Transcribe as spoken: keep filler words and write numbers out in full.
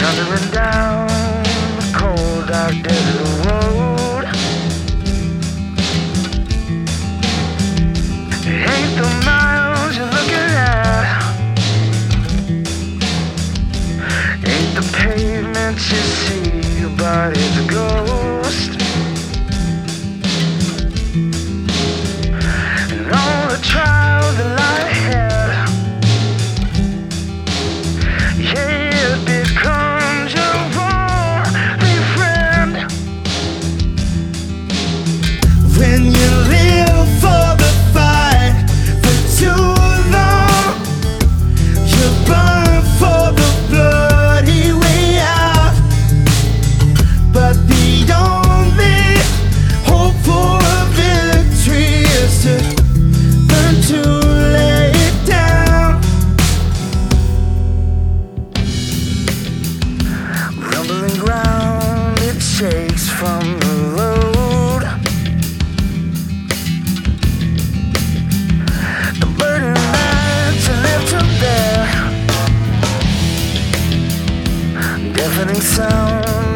thundering down the cold dark desert road. It ain't the miles you're looking at, ain't the pavement you see, your body's a ghost. And all the trials that lie ahead, yeah, it becomes your only friend. When you live for the fight for too long, you burn for the bloody way out. But the only hope for a victory is to learn to lay it down. Rumbling ground, it shakes from the load. The burden nights are left to bear, deafening sound